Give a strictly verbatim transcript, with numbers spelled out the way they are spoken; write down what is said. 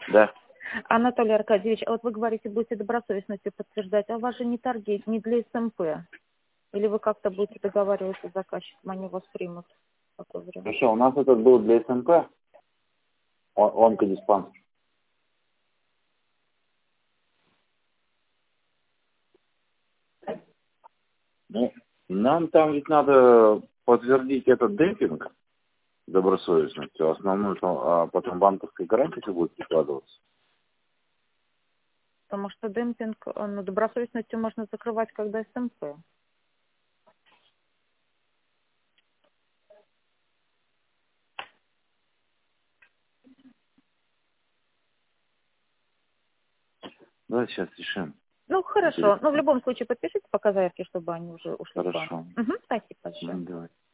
Да. Анатолий Аркадьевич, а вот вы говорите, будете добросовестностью подтверждать, а у вас же не торги, не для СМП. Или вы как-то будете договариваться с заказчиком, они вас примут в такое время? Хорошо, у нас этот был для СМП, он- онкодиспансер. Ну, нам там ведь надо подтвердить этот демпинг добросовестностью, основную, а потом банковской гарантии будет прикладываться. Потому что демпинг, э, ну, добросовестностью можно закрывать, когда СМП. Давай сейчас решим. Ну, хорошо. Интересно. Но в любом случае подпишите пока заявки, чтобы они уже ушли в банк. Хорошо. Угу, спасибо большое. Ну, давай.